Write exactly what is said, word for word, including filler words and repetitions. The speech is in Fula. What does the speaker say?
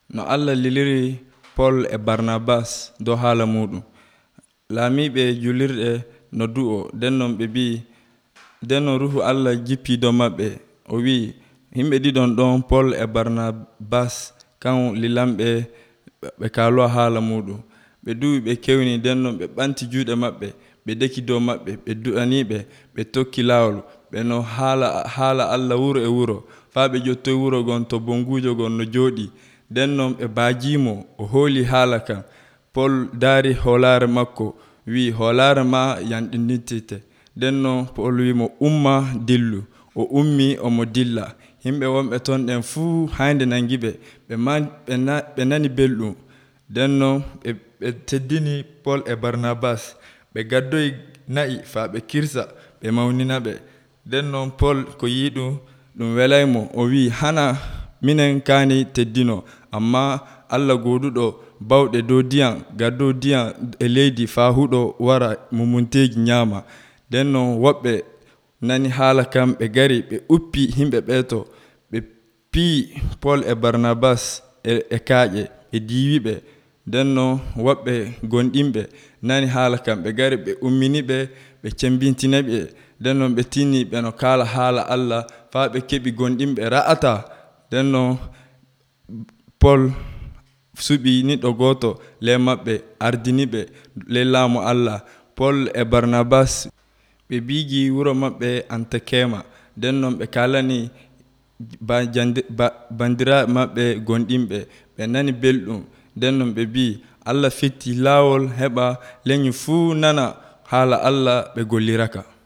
no Allah liliri Paul e Barnabas do haala muɗum. Laamiɓe julirɗe no du'o nden non ɓe mbi nden non ruhu Allah jippi dow maɓɓe o wi yimɓe ɗiɗon ɗon Paul e Barnabas kan lilamɓe ɓe kaalo haala muɗum. Ɓe duwi ɓe kewni nden non ɓe ɓanti juuɗe maɓɓe ɓe deki dow maɓɓe ɓe du'aniɓe ɓe tokki laawol ɓe no haala haala Allah wuro e wuro faa ɓe jottoy wuro gon to bongujo gon no jooɗi. Nden non ɓe baajimo o hooli haala kan. Paul daari hoolaare makko wi hoolaare ma yanɗinirtite. Nden non Paul wi mo umma dillu. O ummi omo dilla. Himɓe wonɓe ton ɗen fuu haynde nangiɓe ɓe ɓe nani belɗum. Nden non ɓe ɓe teddini Paul e Barnabas ɓe gaddoyi na'i faa ɓe kirsa ɓe mawnina ɓe. Nden non Paul ko yiɗum ɗum welaymo o wi hana minen kaani teddino amma Allah gooduɗo bawɗe dow diyam gaddo diyam e leydi faa huɗo wara mumunteeji ñaama. Nden non woɓɓe nani haala kam ɓe gari ɓe uppi himɓe ɓeeto ɓe pii Paul e Barnabas e, e kaaƴe ɓe diiwiɓe. Nden non woɓɓe gonɗinɓe nani haala kam ɓe gari ɓe ummini ɓe ɓe cembintina ɓe. Nden non ɓe tinni ɓe no kaala haala Allah faa ɓe keɓi gonɗinɓe ra'ata. Nden non Paul suɓi niɗɗo gooto ley maɓɓe ardiniɓe ley laamu Allah. Paul e Barnabas ɓe biigi wuro maɓɓe Antakema. Nden non ɓe kaalani bandiraaɓe maɓɓe gonɗinɓe ɓe nani belɗum. Nden non ɓe mbi Allah fetti laawol heɓa leñol fuu nana haala Allah ɓe golliraka.